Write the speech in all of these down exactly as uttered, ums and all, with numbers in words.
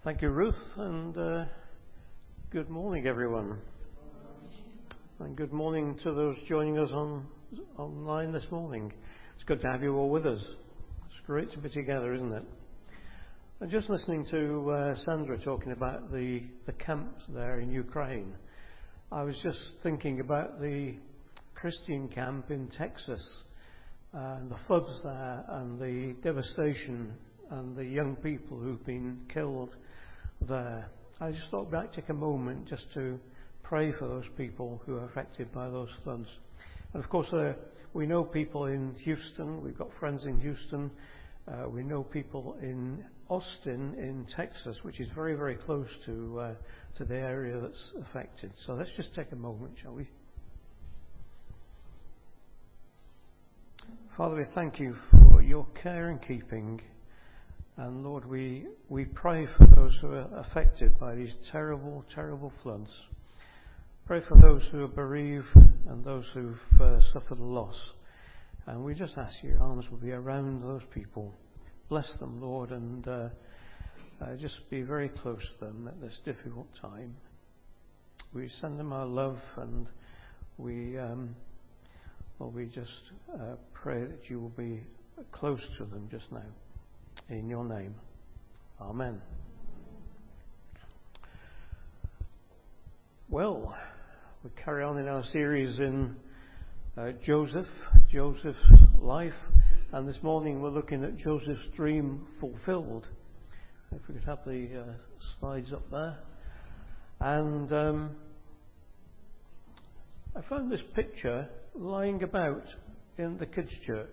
Thank you, Ruth, and uh, good morning, everyone. And good morning to those joining us on online this morning. It's good to have you all with us. It's great to be together, isn't it? And just listening to uh, Sandra talking about the, the camps there in Ukraine, I was just thinking about the Christian camp in Texas, uh, and the floods there, and the devastation, and the young people who've been killed there. I just thought I'd take a moment just to pray for those people who are affected by those floods. And of course, uh, we know people in Houston. We've got friends in Houston. Uh, we know people in Austin, in Texas, which is very, very close to uh, to the area that's affected. So let's just take a moment, shall we? Father, we thank you for your care and keeping. And Lord, we, we pray for those who are affected by these terrible, terrible floods. Pray for those who are bereaved and those who've uh, suffered loss. And we just ask your arms will be around those people. Bless them, Lord, and uh, uh, just be very close to them at this difficult time. We send them our love, and we, um, well, we just uh, pray that you will be close to them just now. In your name. Amen. Well, we carry on in our series in uh, Joseph, Joseph's life, and this morning we're looking at Joseph's dream fulfilled. If we could have the uh, slides up there. And um, I found this picture lying about in the kids' church.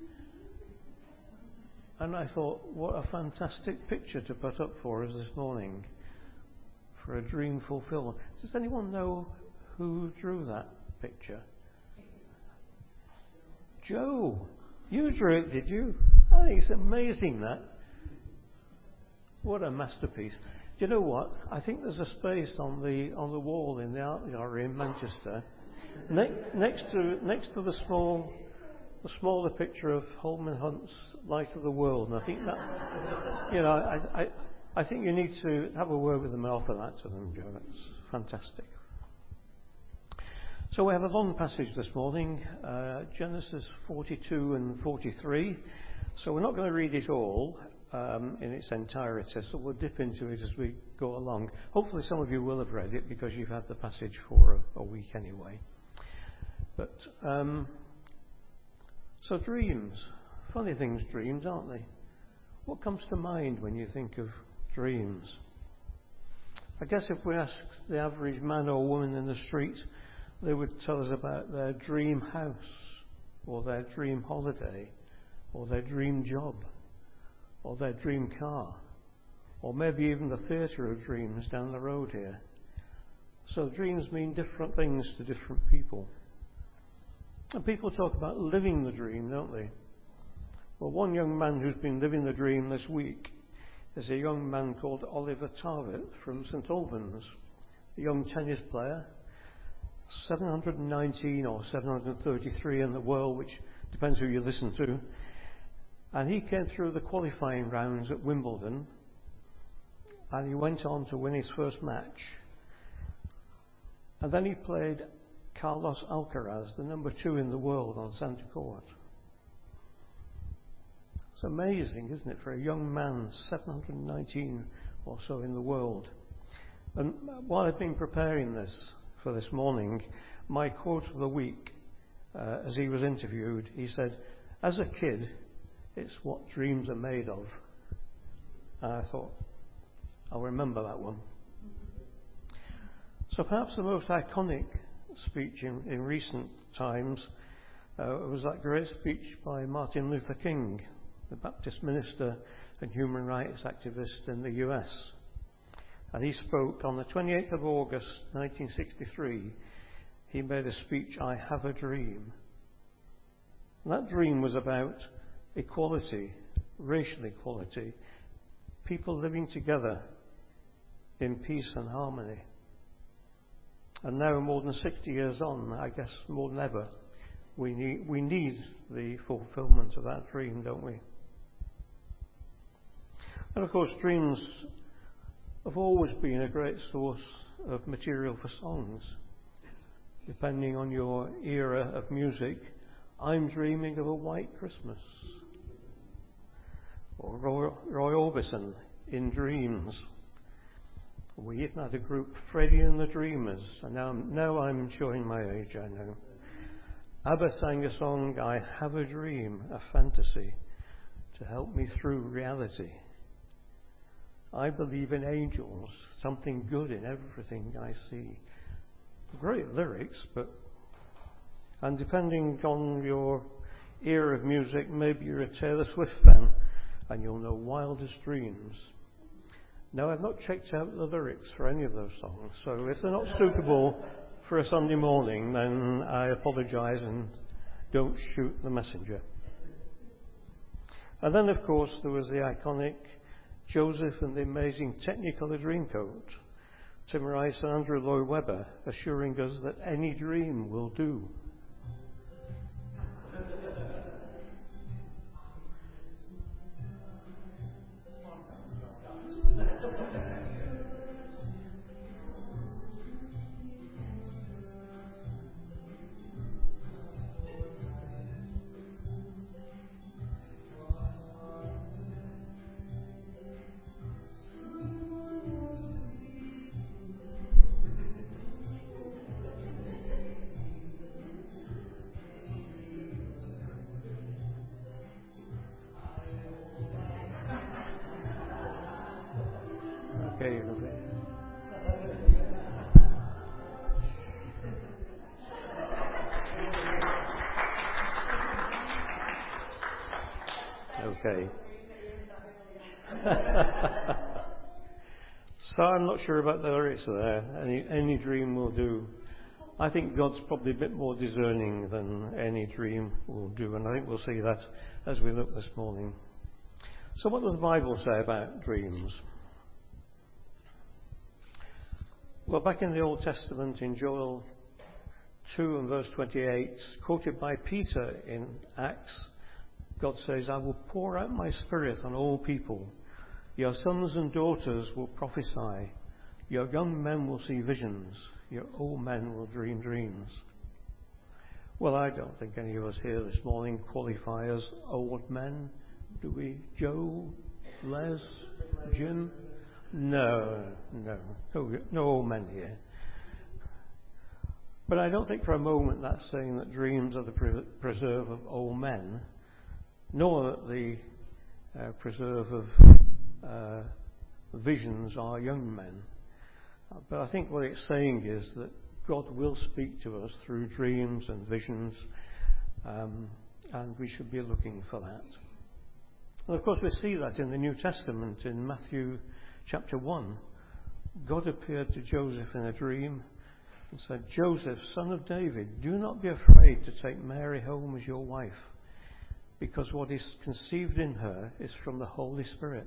And I thought, what a fantastic picture to put up for us this morning for a dream fulfillment. Does anyone know who drew that picture? Joe, you drew it, did you? I think it's amazing, that. What a masterpiece. Do you know what? I think there's a space on the on the wall in the art gallery in Manchester, ne- next to next to the small. The smaller picture of Holman Hunt's Light of the World, and I think that, you know, I, I, I think you need to have a word with them and offer that to them, Joe. That's fantastic. So we have a long passage this morning, uh, Genesis forty-two and forty-three. So we're not going to read it all um, in its entirety, so we'll dip into it as we go along. Hopefully some of you will have read it because you've had the passage for a, a week anyway. But um, So dreams, funny things, dreams, aren't they? What comes to mind when you think of dreams? I guess if we ask the average man or woman in the street, they would tell us about their dream house, or their dream holiday, or their dream job, or their dream car, or maybe even the theatre of dreams down the road here. So dreams mean different things to different people. And people talk about living the dream, don't they? Well, one young man who's been living the dream this week is a young man called Oliver Tarvett from St Albans, a young tennis player, seven hundred nineteen or seven hundred thirty-three in the world, which depends who you listen to. And he came through the qualifying rounds at Wimbledon, and he went on to win his first match. And then he played Carlos Alcaraz, the number two in the world, on Centre Court. It's amazing, isn't it, for a young man, seven hundred nineteen or so in the world. And while I've been preparing this for this morning, my quote of the week, uh, as he was interviewed, he said, "As a kid, it's what dreams are made of." And I thought, I'll remember that one. So perhaps the most iconic speech in, in recent times uh, was that great speech by Martin Luther King, the Baptist minister and human rights activist in the U S. And he spoke on the twenty-eighth of August nineteen sixty-three. He made a speech, "I have a dream." And that dream was about equality, racial equality, people living together in peace and harmony. And now, more than sixty years on, I guess more than ever, we need, we need the fulfillment of that dream, don't we? And of course, dreams have always been a great source of material for songs. Depending on your era of music, I'm Dreaming of a White Christmas. Or Roy, Roy Orbison, In Dreams. We even had a group, Freddie and the Dreamers, and now, now I'm showing my age, I know. ABBA sang a song, I Have a Dream, a Fantasy, to help me through reality. I believe in angels, something good in everything I see. Great lyrics, but, and depending on your era of music, maybe you're a Taylor Swift fan, and you'll know Wildest Dreams. Now, I've not checked out the lyrics for any of those songs, so if they're not suitable for a Sunday morning, then I apologise and don't shoot the messenger. And then, of course, there was the iconic Joseph and the Amazing Technicolor Dreamcoat, Tim Rice and Andrew Lloyd Webber assuring us that any dream will do. Okay, okay. Okay. So I'm not sure about the lyrics there. Any, any dream will do. I think God's probably a bit more discerning than any dream will do, and I think we'll see that as we look this morning. So what does the Bible say about dreams? Well, back in the Old Testament, in Joel two and verse twenty-eight, quoted by Peter in Acts, God says, I will pour out my spirit on all people. Your sons and daughters will prophesy. Your young men will see visions. Your old men will dream dreams. Well, I don't think any of us here this morning qualify as old men. Do we? Joe? Les? Jim? No, no, no, no old men here. But I don't think for a moment that's saying that dreams are the pre- preserve of old men, nor that the uh, preserve of uh, visions are young men. But I think what it's saying is that God will speak to us through dreams and visions, um, and we should be looking for that. And of course we see that in the New Testament, in Matthew chapter one. God appeared to Joseph in a dream and said, Joseph, son of David, do not be afraid to take Mary home as your wife, because what is conceived in her is from the Holy Spirit.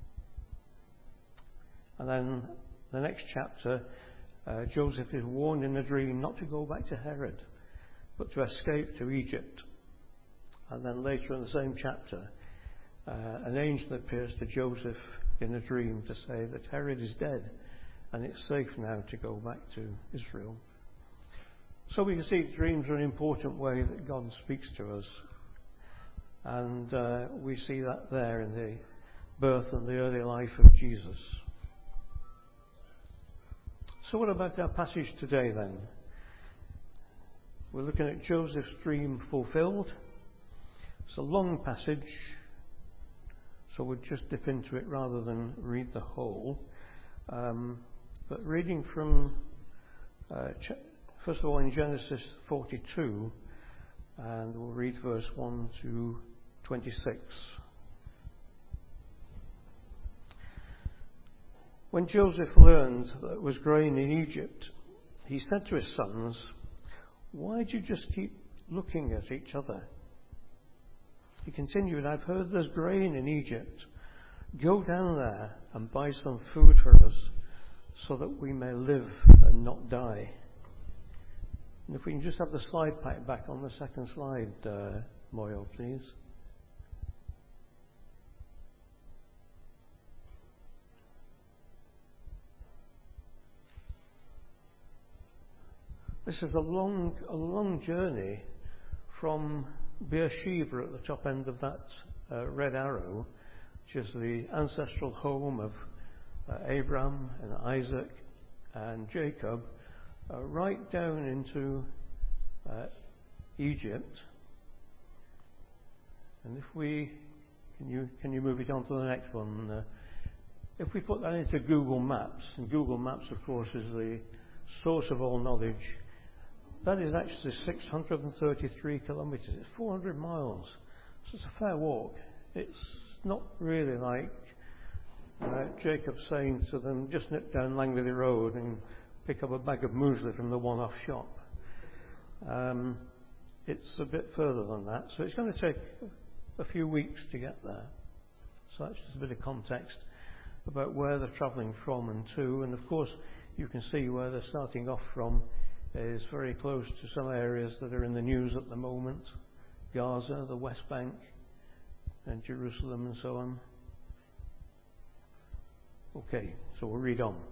And then the next chapter, uh, Joseph is warned in a dream not to go back to Herod, but to escape to Egypt. And then later in the same chapter, uh, an angel appears to Joseph in a dream to say that Herod is dead and it's safe now to go back to Israel. So we can see dreams are an important way that God speaks to us. And uh, we see that there in the birth and the early life of Jesus. So what about our passage today then? We're looking at Joseph's dream fulfilled. It's a long passage, so we'll just dip into it rather than read the whole. Um, but reading from, uh, ch- first of all, in Genesis forty-two, and we'll read verse one to twenty-six. When Joseph learned that there was grain in Egypt, he said to his sons, why do you just keep looking at each other? He continued, I've heard there's grain in Egypt. Go down there and buy some food for us so that we may live and not die. And if we can just have the slide pack back on the second slide, uh, Moyo, please. This is a long, a long journey from Beersheba at the top end of that uh, red arrow, which is the ancestral home of uh, Abraham and Isaac and Jacob, uh, right down into uh, Egypt. And if we, can you can you move it on to the next one? Uh, if we put that into Google Maps, and Google Maps, of course, is the source of all knowledge, that is actually six hundred thirty-three kilometres. It's four hundred miles. So it's a fair walk. It's not really like uh, Jacob saying to them, just nip down Langworthy Road and pick up a bag of muesli from the one-off shop. Um, it's a bit further than that. So it's going to take a few weeks to get there. So that's just a bit of context about where they're travelling from and to. And of course, you can see where they're starting off from is very close to some areas that are in the news at the moment. Gaza, the West Bank, and Jerusalem and so on. Okay, so we'll read on.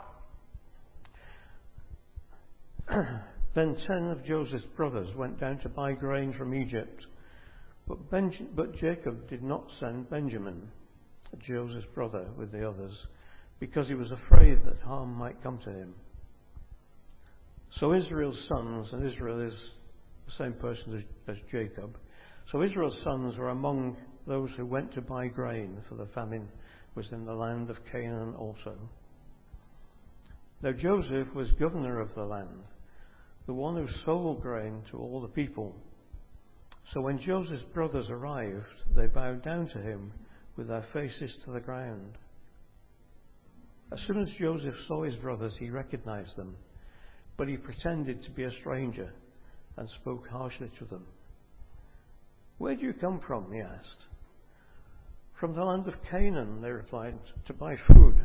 Then ten of Joseph's brothers went down to buy grain from Egypt, but, Benj- but Jacob did not send Benjamin, Joseph's brother, with the others, because he was afraid that harm might come to him. So Israel's sons, and Israel is the same person as, as Jacob, so Israel's sons were among those who went to buy grain, for the famine was in the land of Canaan also. Now Joseph was governor of the land, the one who sold grain to all the people. So when Joseph's brothers arrived, they bowed down to him with their faces to the ground. As soon as Joseph saw his brothers, he recognized them, but he pretended to be a stranger and spoke harshly to them. Where do you come from? He asked. From the land of Canaan, they replied, to buy food.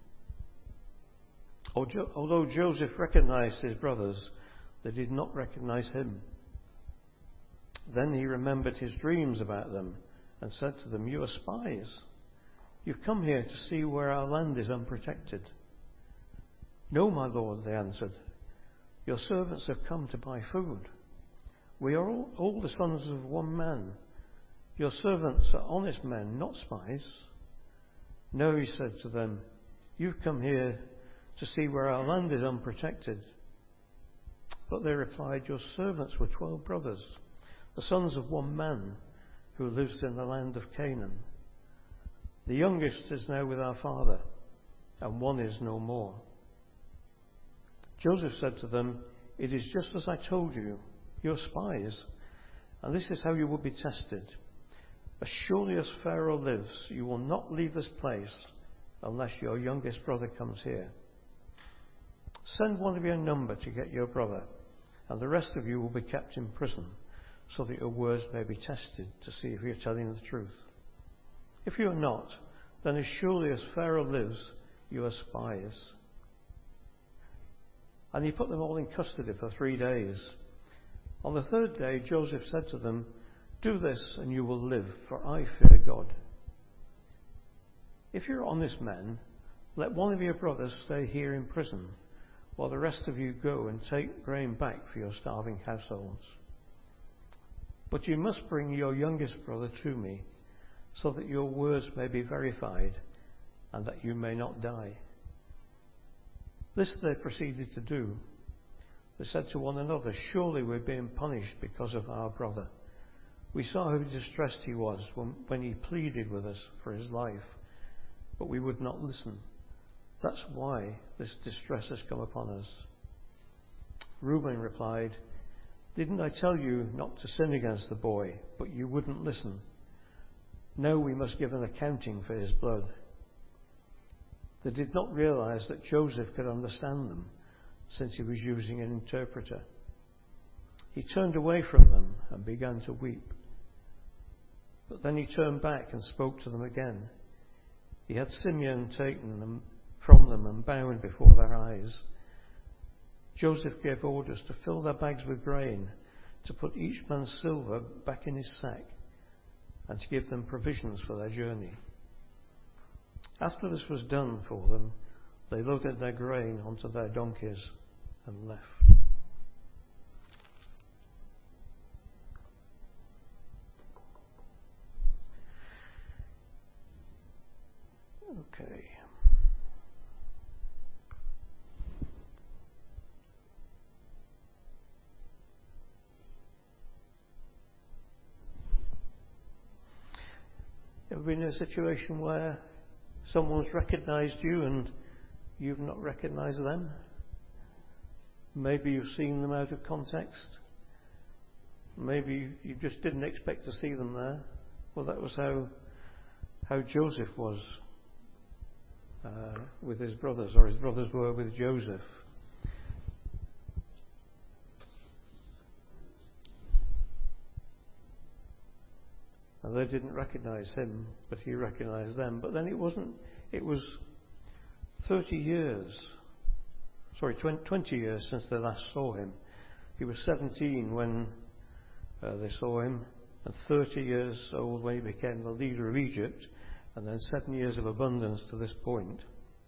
Although Joseph recognized his brothers, they did not recognize him. Then he remembered his dreams about them and said to them, you are spies. You've come here to see where our land is unprotected. No, my lord, they answered. Your servants have come to buy food. We are all, all the sons of one man. Your servants are honest men, not spies. No, he said to them, you've come here to see where our land is unprotected. But they replied, your servants were twelve brothers, the sons of one man, who lives in the land of Canaan. The youngest is now with our father, and one is no more. Joseph said to them, it is just as I told you, you're spies, and this is how you will be tested. As surely as Pharaoh lives, you will not leave this place unless your youngest brother comes here. Send one of your number to get your brother, and the rest of you will be kept in prison, so that your words may be tested to see if you're telling the truth. If you are not, then as surely as Pharaoh lives, you are spies. And he put them all in custody for three days. On the third day, Joseph said to them, do this and you will live, for I fear God. If you're honest men, let one of your brothers stay here in prison, while the rest of you go and take grain back for your starving households. But you must bring your youngest brother to me, so that your words may be verified, and that you may not die. This they proceeded to do. They said to one another, surely we're being punished because of our brother. We saw how distressed he was when, when he pleaded with us for his life, but we would not listen. That's why this distress has come upon us. Reuben replied, didn't I tell you not to sin against the boy, but you wouldn't listen? Now we must give an accounting for his blood. They did not realize that Joseph could understand them, since he was using an interpreter. He turned away from them and began to weep. But then he turned back and spoke to them again. He had Simeon taken them from them and bound before their eyes. Joseph gave orders to fill their bags with grain, to put each man's silver back in his sack, and to give them provisions for their journey. After this was done for them, they loaded their grain onto their donkeys and left. Okay. Ever been in a situation where someone's recognised you and you've not recognised them? Maybe you've seen them out of context. Maybe you just didn't expect to see them there. Well, that was how how Joseph was uh, with his brothers, or his brothers were with Joseph. And they didn't recognise him, but he recognised them. But then it wasn't, it was thirty years, sorry, twenty years since they last saw him. He was seventeen when uh, they saw him, and thirty years old when he became the leader of Egypt, and then seven years of abundance to this point.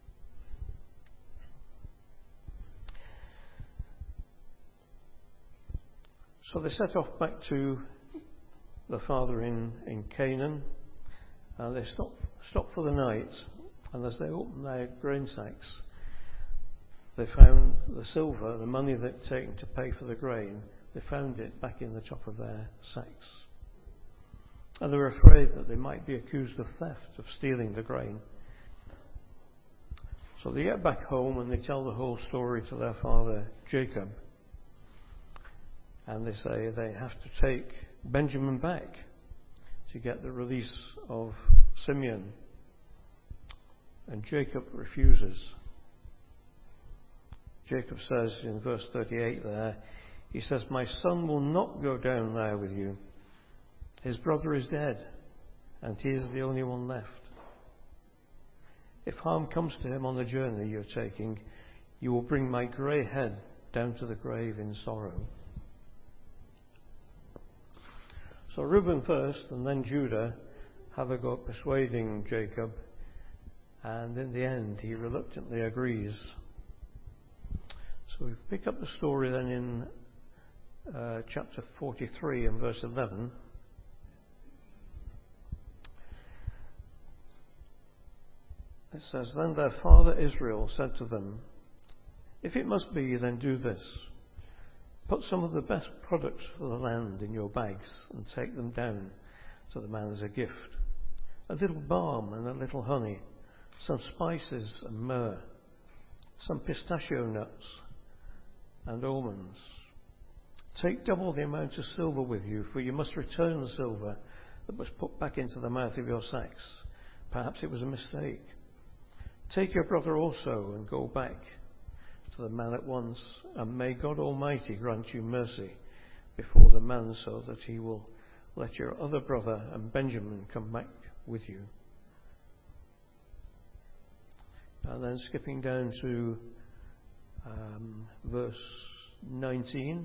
So they set off back to the father in, in Canaan, and they stopped, stopped for the night, and as they opened their grain sacks, they found the silver, the money they'd taken to pay for the grain, they found it back in the top of their sacks. And they were afraid that they might be accused of theft, of stealing the grain. So they get back home and they tell the whole story to their father Jacob. And they say they have to take Benjamin back to get the release of Simeon. And Jacob refuses. Jacob says in verse thirty-eight there, he says, "My son will not go down there with you. His brother is dead, and he is the only one left. If harm comes to him on the journey you're taking, you will bring my grey head down to the grave in sorrow." So Reuben first, and then Judah, have a go at persuading Jacob, and in the end he reluctantly agrees. So we pick up the story then in uh, chapter forty-three and verse eleven. It says, "Then their father Israel said to them, 'If it must be, then do this. Put some of the best products for the land in your bags and take them down to the man as a gift. A little balm and a little honey, some spices and myrrh, some pistachio nuts and almonds. Take double the amount of silver with you, for you must return the silver that was put back into the mouth of your sacks. Perhaps it was a mistake. Take your brother also and go back to the man at once, and may God Almighty grant you mercy before the man, so that he will let your other brother and Benjamin come back with you.'" And then skipping down to um, verse nineteen.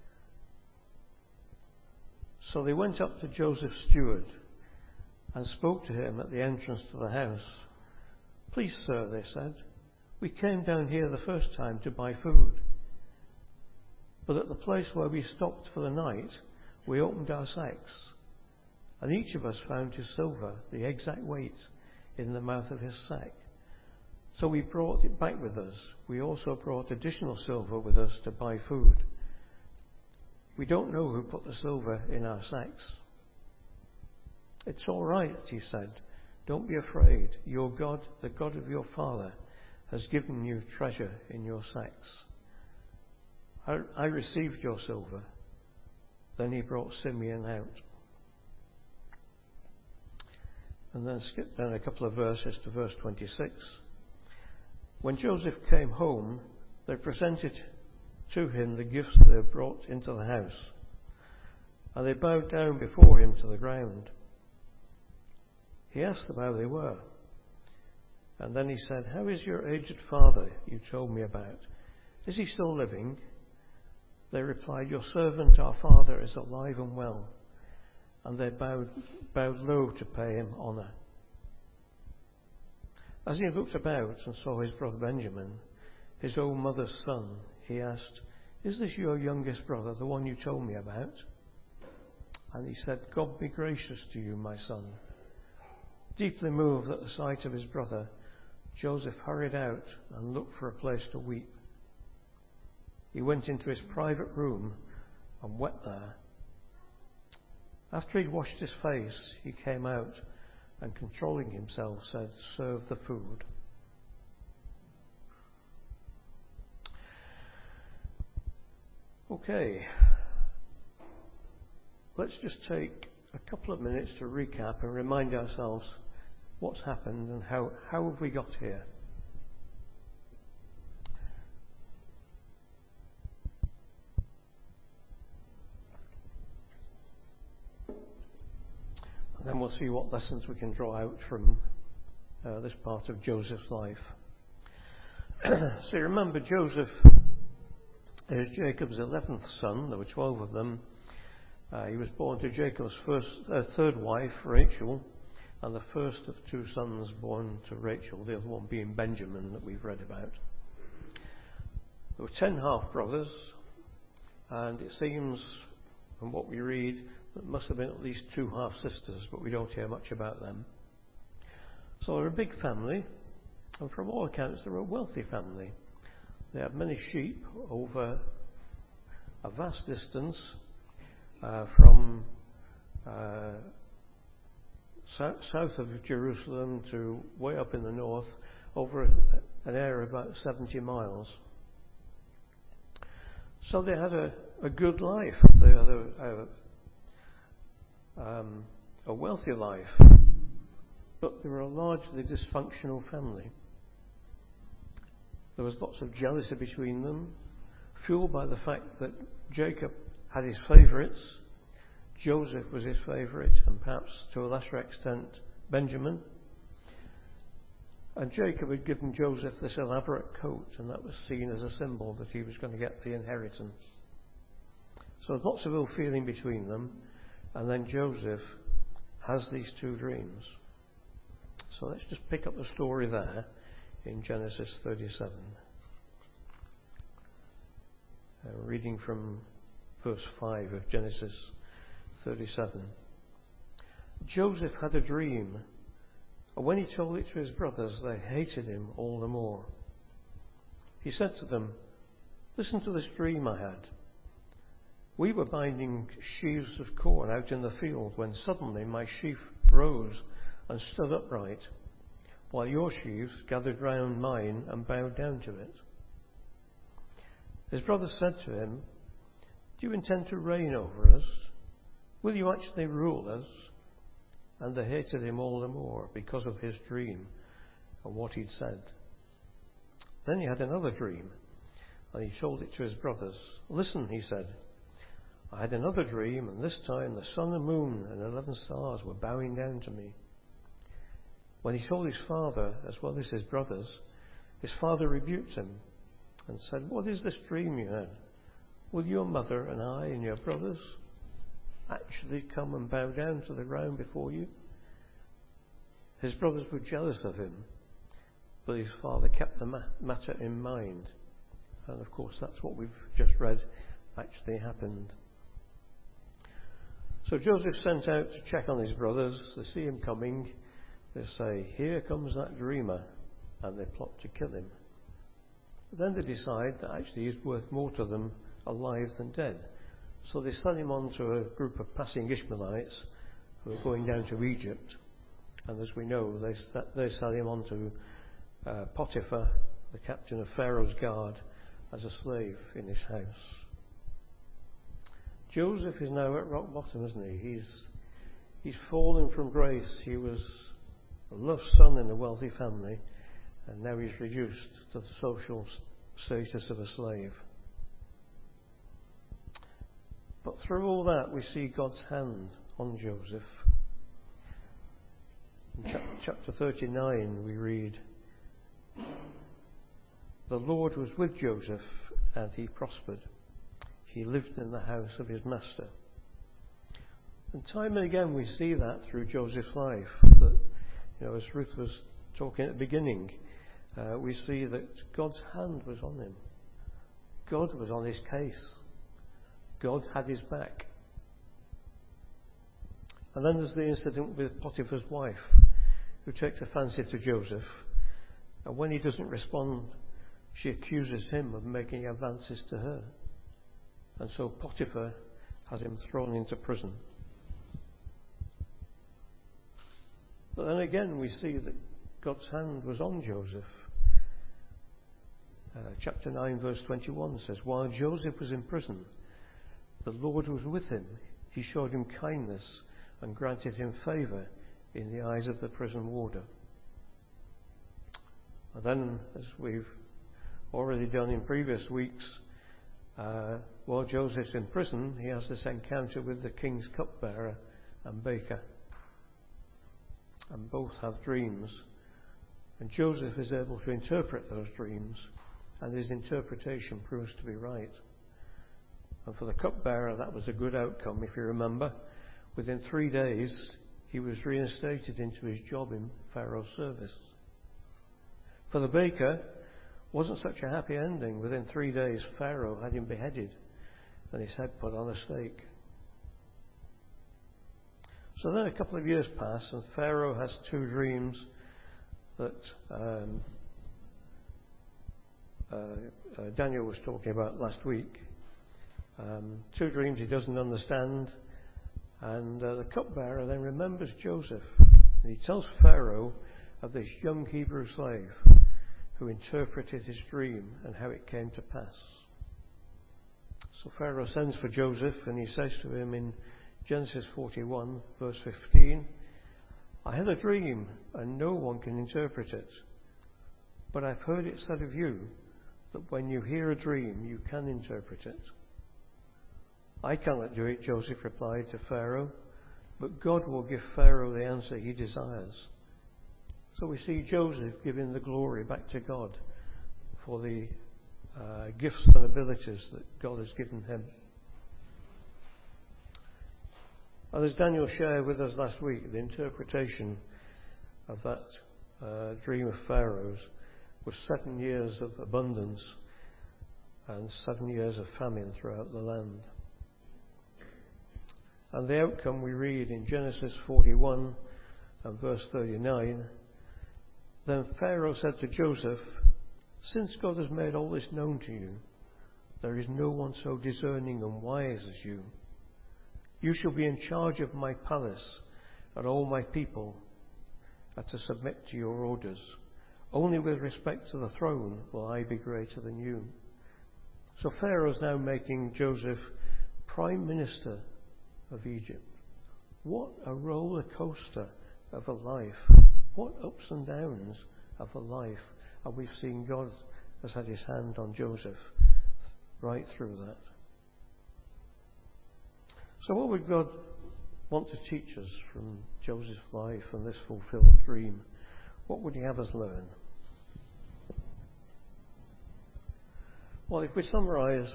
"So they went up to Joseph's steward and spoke to him at the entrance to the house. 'Please, sir,' they said, 'we came down here the first time to buy food. But at the place where we stopped for the night, we opened our sacks, and each of us found his silver, the exact weight, in the mouth of his sack. So we brought it back with us. We also brought additional silver with us to buy food. We don't know who put the silver in our sacks.' 'It's all right,' he said. 'Don't be afraid. Your God, the God of your father, has given you treasure in your sacks. I, I received your silver.' Then he brought Simeon out." And then skip down a couple of verses to verse twenty-six. "When Joseph came home, they presented to him the gifts they had brought into the house, and they bowed down before him to the ground. He asked them how they were. And then he said, 'How is your aged father you told me about? Is he still living?' They replied, 'Your servant, our father, is alive and well.' And they bowed, bowed low to pay him honour. As he looked about and saw his brother Benjamin, his own mother's son, he asked, 'Is this your youngest brother, the one you told me about?' And he said, 'God be gracious to you, my son.' Deeply moved at the sight of his brother, Joseph hurried out and looked for a place to weep. He went into his private room and wept there. After he'd washed his face, he came out and, controlling himself, said, "Serve the food." Okay, let's just take a couple of minutes to recap and remind ourselves what's happened and how, how have we got here. And then we'll see what lessons we can draw out from uh, this part of Joseph's life. So you remember, Joseph is Jacob's eleventh son. There were twelve of them. Uh, he was born to Jacob's first, uh, third wife, Rachel, and the first of two sons born to Rachel, the other one being Benjamin that we've read about. There were ten half-brothers, and it seems, from what we read, there must have been at least two half-sisters, but we don't hear much about them. So they're a big family, and from all accounts they're a wealthy family. They had many sheep over a vast distance uh, from uh, so- south of Jerusalem to way up in the north, over a, an area of about seventy miles. So they had a, a good life. They had a, a, um, a wealthy life, but they were a largely dysfunctional family. There was lots of jealousy between them, fueled by the fact that Jacob had his favourites, Joseph was his favourite, and perhaps to a lesser extent Benjamin. And Jacob had given Joseph this elaborate coat, and that was seen as a symbol that he was going to get the inheritance. So there's lots of ill feeling between them, and then Joseph has these two dreams. So let's just pick up the story there in Genesis thirty-seven. Uh, reading from verse five of Genesis thirty-seven. Joseph had a dream, and when he told it to his brothers, they hated him all the more. He said to them, "Listen to this dream I had. We were binding sheaves of corn out in the field when suddenly my sheaf rose and stood upright, while your sheaves gathered round mine and bowed down to it." His brothers said to him, "Do you intend to reign over us? Will you actually rule us?" And they hated him all the more because of his dream and what he'd said. Then he had another dream, and he told it to his brothers. "Listen," he said, "I had another dream, and this time the sun and moon and eleven stars were bowing down to me." When he told his father, as well as his brothers, his father rebuked him and said, "What is this dream you had? Will your mother and I and your brothers actually come and bow down to the ground before you?" His brothers were jealous of him, but his father kept the matter in mind. And of course, that's what we've just read actually happened. So Joseph sent out to check on his brothers. They see him coming. They say, "Here comes that dreamer," and they plot to kill him. But then they decide that actually he's worth more to them alive than dead. So they sell him on to a group of passing Ishmaelites who are going down to Egypt. And as we know, they, they sell him on to uh, Potiphar, the captain of Pharaoh's guard, as a slave in his house. Joseph is now at rock bottom, isn't he? He's, he's fallen from grace. He was a loved son in a wealthy family, and now he's reduced to the social status of a slave. But through all that, we see God's hand on Joseph. In chapter thirty-nine, we read, "The Lord was with Joseph, and he prospered. He lived in the house of his master." And time and again, we see that through Joseph's life, that, you know, as Ruth was talking at the beginning, uh, we see that God's hand was on him. God was on his case. God had his back. And then there's the incident with Potiphar's wife, who takes a fancy to Joseph And when he doesn't respond, she accuses him of making advances to her. And so Potiphar has him thrown into prison. But then again we see that God's hand was on Joseph. Uh, chapter nine verse twenty-one says, while Joseph was in prison, the Lord was with him. He showed him kindness and granted him favour in the eyes of the prison warder. And then, as we've already done in previous weeks, uh, while Joseph's in prison, he has this encounter with the king's cupbearer and baker. And both have dreams. And Joseph is able to interpret those dreams, and his interpretation proves to be right. And for the cupbearer, that was a good outcome, if you remember. Within three days, he was reinstated into his job in Pharaoh's service. For the baker, wasn't such a happy ending. Within three days, Pharaoh had him beheaded and his head put on a stake. So then a couple of years pass, and Pharaoh has two dreams that um, uh, uh, Daniel was talking about last week. Um, two dreams he doesn't understand, and uh, the cupbearer then remembers Joseph, and he tells Pharaoh of this young Hebrew slave who interpreted his dream and how it came to pass. So Pharaoh sends for Joseph, and he says to him in Genesis forty-one verse fifteen, I had a dream and no one can interpret it, but I've heard it said of you that when you hear a dream you can interpret it. I cannot do it, Joseph replied to Pharaoh, but God will give Pharaoh the answer he desires. So we see Joseph giving the glory back to God for the uh, gifts and abilities that God has given him. And as Daniel shared with us last week, the interpretation of that uh, dream of Pharaoh's was seven years of abundance and seven years of famine throughout the land. And the outcome we read in Genesis forty-one and verse thirty-nine, then Pharaoh said to Joseph, since God has made all this known to you, there is no one so discerning and wise as you. You shall be in charge of my palace, and all my people are to submit to your orders. Only with respect to the throne will I be greater than you. So Pharaoh is now making Joseph prime minister of Egypt. What a roller coaster of a life. What ups and downs of a life. And we've seen God has had his hand on Joseph right through that. So what would God want to teach us from Joseph's life and this fulfilled dream? What would he have us learn? Well, if we summarise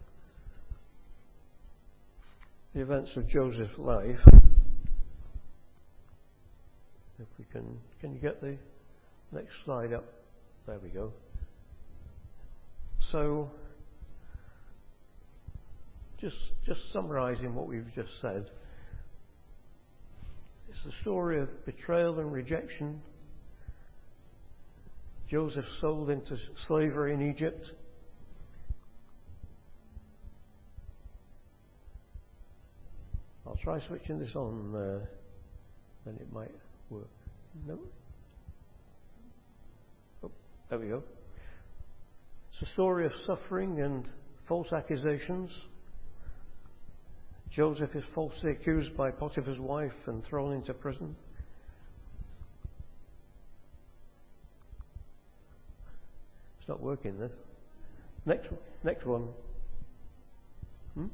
the events of Joseph's life, if we can, can you get the next slide up? There we go. So, just just summarising what we've just said, it's a story of betrayal and rejection. Joseph sold into slavery in Egypt. I'll try switching this on, uh, then it might work. No? Oh, there we go. It's a story of suffering and false accusations. Joseph is falsely accused by Potiphar's wife and thrown into prison. It's not working, this. Next, next one. Hmm?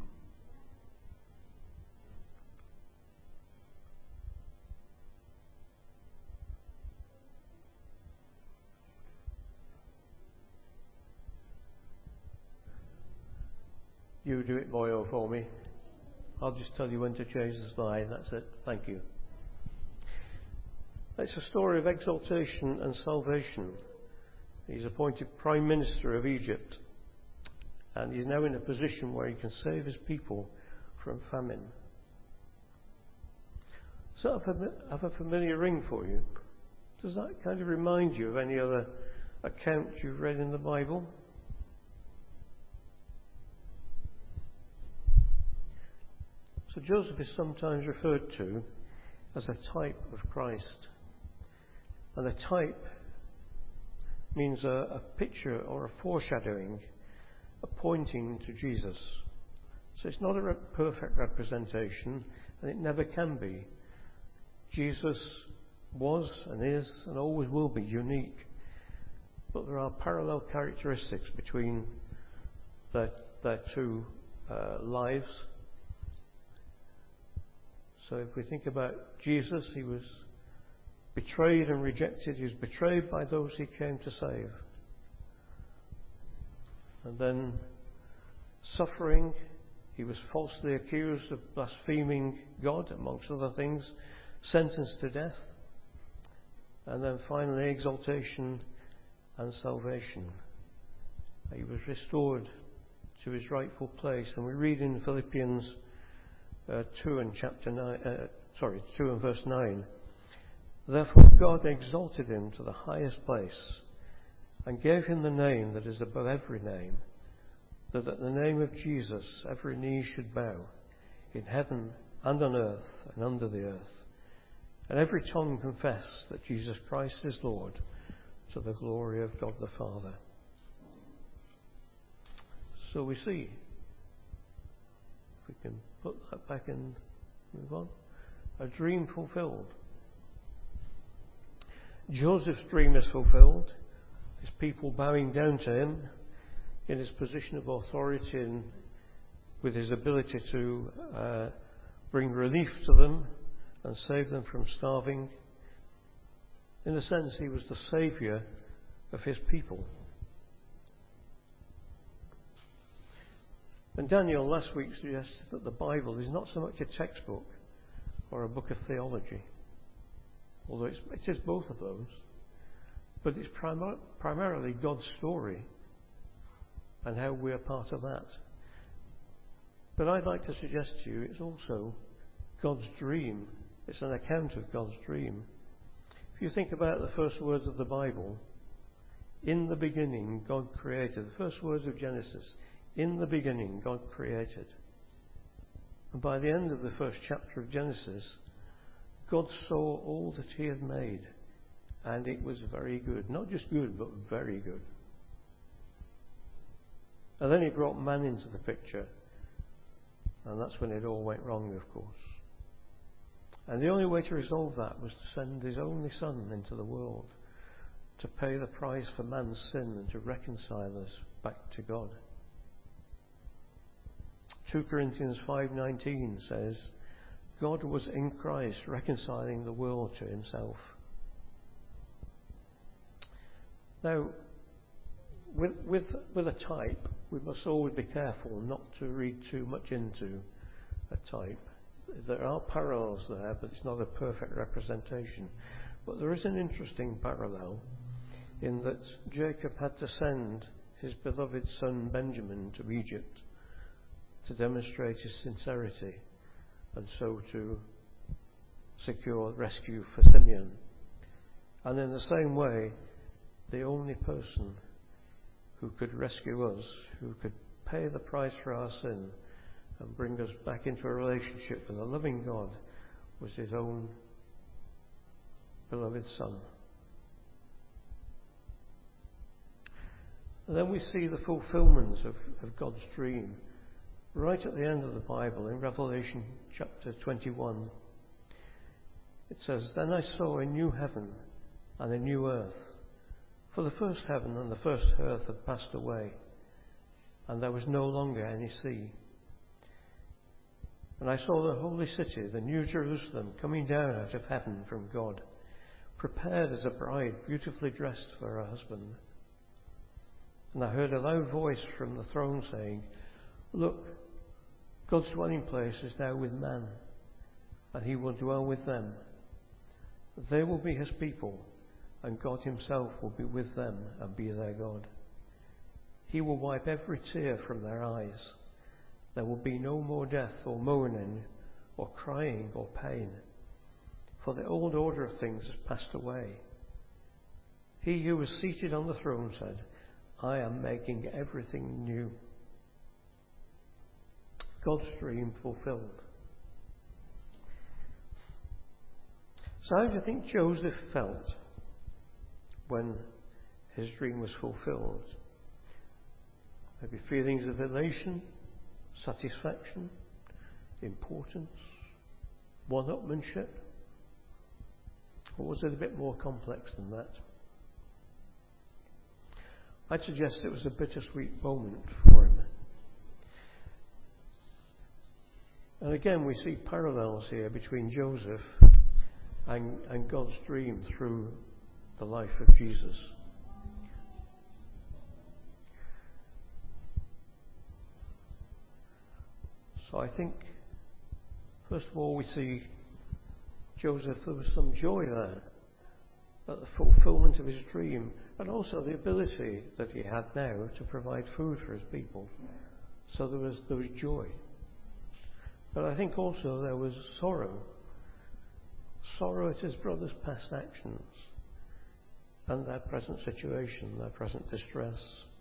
You do it, boyo, for me. I'll just tell you when to change the slide. That's it. Thank you. It's a story of exaltation and salvation. He's appointed Prime Minister of Egypt, and he's now in a position where he can save his people from famine. Does that have a familiar ring for you? Does that kind of remind you of any other account you've read in the Bible? So Joseph is sometimes referred to as a type of Christ. And a type means a, a picture or a foreshadowing, a pointing to Jesus. So it's not a re- perfect representation, and it never can be. Jesus was and is and always will be unique. But there are parallel characteristics between their, their two uh, lives. So if we think about Jesus, he was betrayed and rejected. He was betrayed by those he came to save. And then suffering, he was falsely accused of blaspheming God, amongst other things, sentenced to death. And then finally exaltation and salvation. He was restored to his rightful place. And we read in Philippians uh, two and chapter nine, uh, sorry, two and verse nine. Therefore God exalted him to the highest place and gave him the name that is above every name, that at the name of Jesus every knee should bow, in heaven and on earth and under the earth, and every tongue confess that Jesus Christ is Lord, to the glory of God the Father. So we see, if we can put that back and move on, a dream fulfilled. Joseph's dream is fulfilled, his people bowing down to him in his position of authority and with his ability to uh, bring relief to them and save them from starving. In a sense, he was the saviour of his people. And Daniel last week suggested that the Bible is not so much a textbook or a book of theology, although it's, it is both of those, but it's primar- primarily God's story and how we are part of that. But I'd like to suggest to you it's also God's dream. It's an account of God's dream. If you think about the first words of the Bible, in the beginning God created, the first words of Genesis, in the beginning God created. And by the end of the first chapter of Genesis, God saw all that he had made, and it was very good. Not just good, but very good. And then he brought man into the picture, and that's when it all went wrong, of course. And the only way to resolve that was to send his only Son into the world to pay the price for man's sin and to reconcile us back to God. Second Corinthians five nineteen says, God was in Christ reconciling the world to himself. Now, with, with, with a type, we must always be careful not to read too much into a type. There are parallels there, but it's not a perfect representation. But there is an interesting parallel in that Jacob had to send his beloved son Benjamin to Egypt to demonstrate his sincerity and so to secure rescue for Simeon. And in the same way, the only person who could rescue us, who could pay the price for our sin and bring us back into a relationship with a loving God, was his own beloved Son. And then we see the fulfillment of, of God's dream right at the end of the Bible in Revelation chapter twenty-one. It says, Then I saw a new heaven and a new earth, for the first heaven and the first earth had passed away, and there was no longer any sea. And I saw the holy city, the new Jerusalem, coming down out of heaven from God, prepared as a bride beautifully dressed for her husband. And I heard a loud voice from the throne saying, Look, God's dwelling place is now with man, and he will dwell with them. They will be his people, and God himself will be with them and be their God. He will wipe every tear from their eyes. There will be no more death or mourning or crying or pain, for the old order of things has passed away. He who was seated on the throne said, I am making everything new. God's dream fulfilled. So how do you think Joseph felt when his dream was fulfilled? Maybe feelings of elation, satisfaction, importance, one-upmanship? Or was it a bit more complex than that? I'd suggest it was a bittersweet moment for him. And again, we see parallels here between Joseph and, and God's dream through the life of Jesus. So I think, first of all, we see Joseph, there was some joy there at the fulfillment of his dream, and also the ability that he had now to provide food for his people. So there was there was joy. But I think also there was sorrow. Sorrow at his brother's past actions and their present situation, their present distress.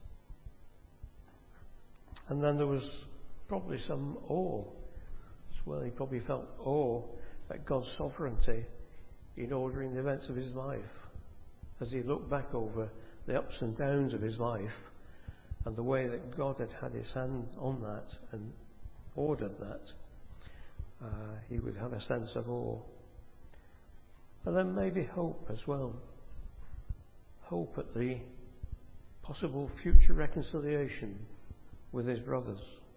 And then there was probably some awe as well. He probably felt awe at God's sovereignty in ordering the events of his life. As he looked back over the ups and downs of his life and the way that God had had his hand on that and ordered that, uh, he would have a sense of awe. And then maybe hope as well. Hope at the possible future reconciliation with his brothers.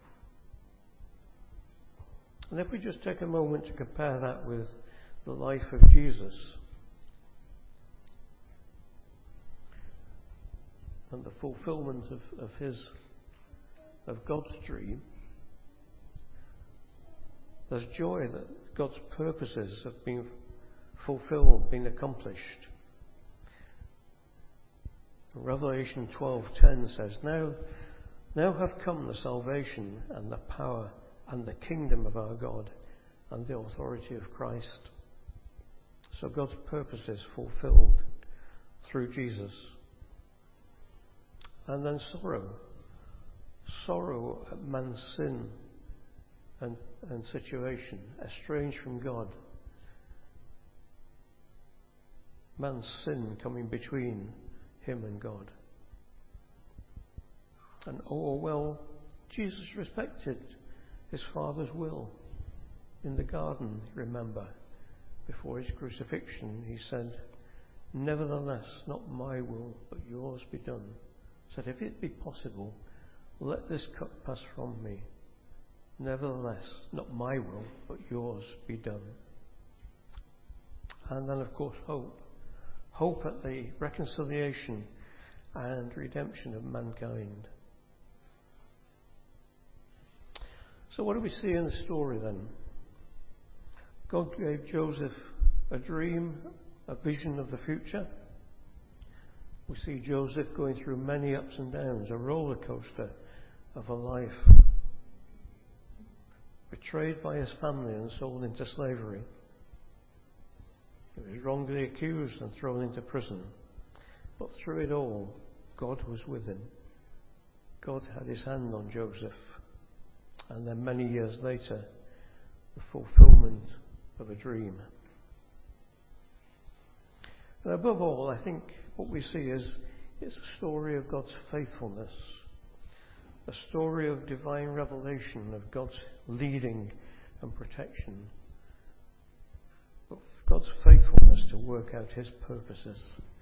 And if we just take a moment to compare that with the life of Jesus and the fulfillment of, of his of God's dream, there's joy that God's purposes have been fulfilled, been accomplished. Revelation twelve ten says, Now, now have come the salvation and the power and the kingdom of our God and the authority of Christ. So God's purpose is fulfilled through Jesus. And then sorrow. Sorrow at man's sin and, and situation, estranged from God. Man's sin coming between him and God. And oh, well, Jesus respected his Father's will. In the garden, remember, before his crucifixion, he said, Nevertheless, not my will, but yours be done. He said, if it be possible, let this cup pass from me. Nevertheless, not my will, but yours be done. And then, of course, hope. Hope at the reconciliation and redemption of mankind. So what do we see in the story then? God gave Joseph a dream, a vision of the future. We see Joseph going through many ups and downs, a roller coaster of a life. Betrayed by his family and sold into slavery. He was wrongly accused and thrown into prison. But through it all, God was with him. God had his hand on Joseph. And then many years later, the fulfillment of a dream. And above all, I think what we see is it's a story of God's faithfulness. A story of divine revelation, of God's leading and protection. Of God's faithfulness to work out his purposes.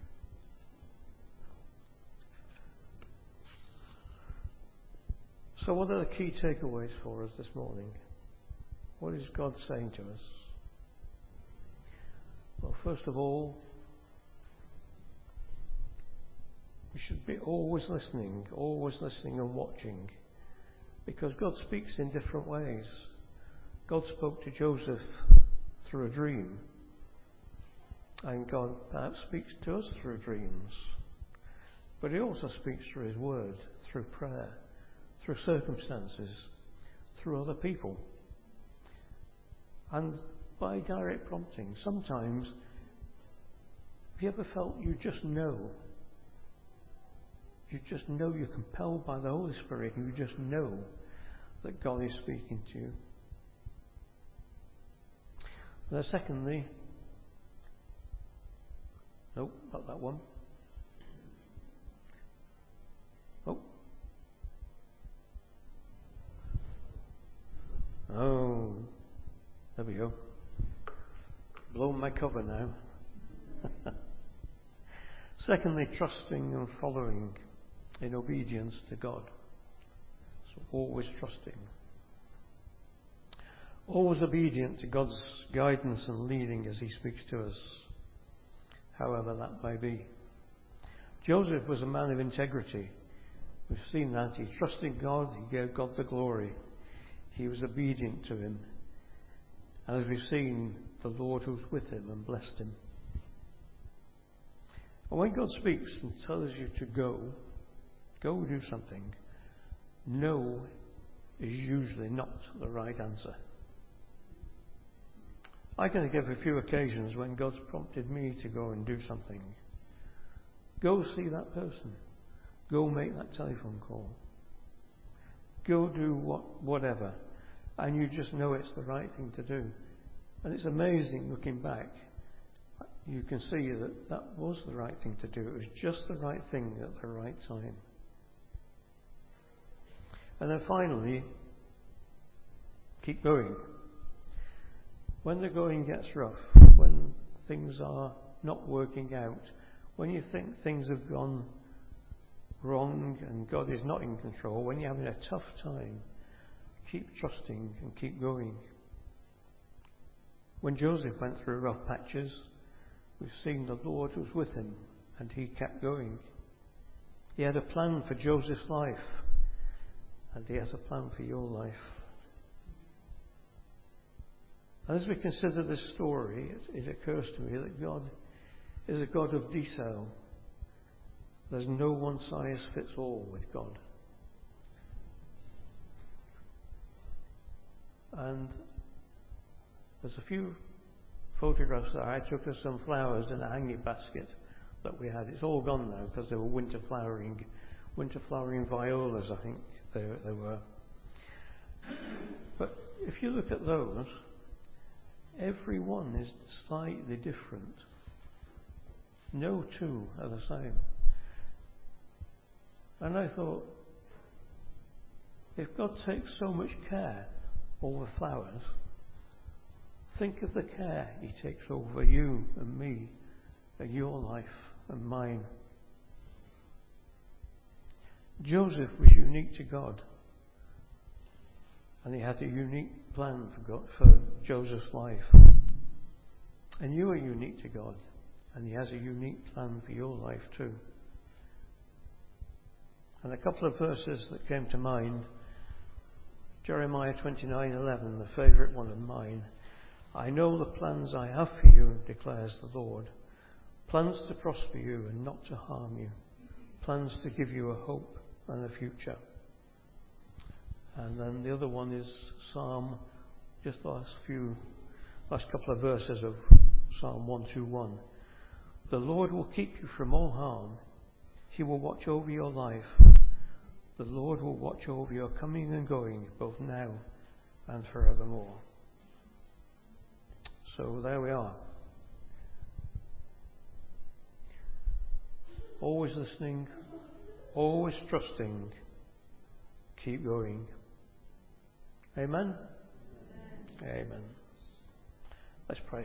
So what are the key takeaways for us this morning? What is God saying to us? Well, first of all, we should be always listening, always listening and watching, because God speaks in different ways. God spoke to Joseph through a dream, and God perhaps speaks to us through dreams, but he also speaks through his word, through prayer, through circumstances, through other people, and by direct prompting. Sometimes, have you ever felt you just know You just know you're compelled by the Holy Spirit. You just know that God is speaking to you. And then secondly, nope, not that one. Oh. Oh, there we go. Blown my cover now. Secondly, trusting and following in obedience to God. So always trusting. Always obedient to God's guidance and leading as He speaks to us, however that may be. Joseph was a man of integrity. We've seen that. He trusted God. He gave God the glory. He was obedient to Him. And as we've seen, the Lord was with him and blessed him. And when God speaks and tells you to go, go do something, no is usually not the right answer. I can give a few occasions when God's prompted me to go and do something. Go see that person. Go make that telephone call. Go do what, whatever. And you just know it's the right thing to do. And it's amazing looking back. You can see that that was the right thing to do. It was just the right thing at the right time. And then finally, keep going. When the going gets rough, when things are not working out, when you think things have gone wrong and God is not in control, when you're having a tough time, keep trusting and keep going. When Joseph went through rough patches, we've seen the Lord was with him and he kept going. He had a plan for Joseph's life, and he has a plan for your life. And as we consider this story, it, it occurs to me that God is a God of detail. There's no one size fits all with God. And there's a few photographs that I took of some flowers in a hanging basket that we had. It's all gone now because they were winter flowering, winter flowering violas, I think they, they were. But if you look at those, every one is slightly different. No two are the same. And I thought, if God takes so much care over flowers, think of the care He takes over you and me and your life and mine. Joseph was unique to God, and he had a unique plan for God, for Joseph's life. And you are unique to God, and He has a unique plan for your life too. And a couple of verses that came to mind: Jeremiah twenty-nine eleven, the favourite one of mine. I know the plans I have for you, declares the Lord. Plans to prosper you and not to harm you. Plans to give you a hope and a future. And then the other one is Psalm, just the last few, last couple of verses of Psalm one twenty-one. The Lord will keep you from all harm. He will watch over your life. The Lord will watch over your coming and going, both now and forevermore. So there we are. Always listening, always trusting, keep going. Amen? Amen. Amen. Let's pray.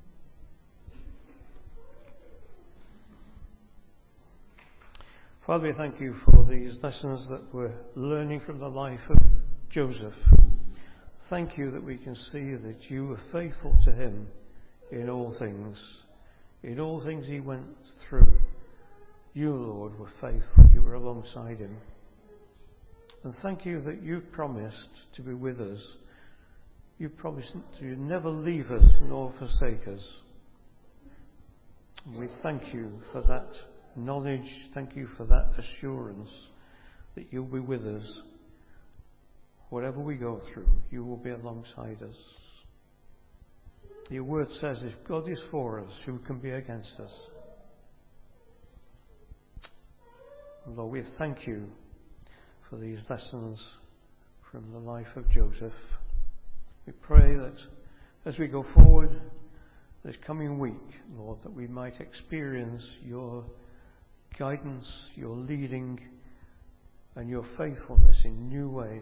Father, we thank you for these lessons that we're learning from the life of Joseph. Thank you that we can see that you were faithful to him in all things. In all things he went through, you, Lord, were faithful. You were alongside him. And thank you that you promised to be with us. You promised to never leave us nor forsake us. And we thank you for that knowledge. Thank you for that assurance that you'll be with us. Whatever we go through, you will be alongside us. Your word says, if God is for us, who can be against us? Lord, we thank you for these lessons from the life of Joseph. We pray that as we go forward this coming week, Lord, that we might experience your guidance, your leading, and your faithfulness in new ways.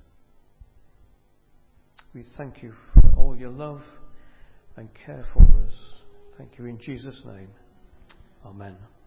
We thank you for all your love and care for us. Thank you in Jesus' name. Amen.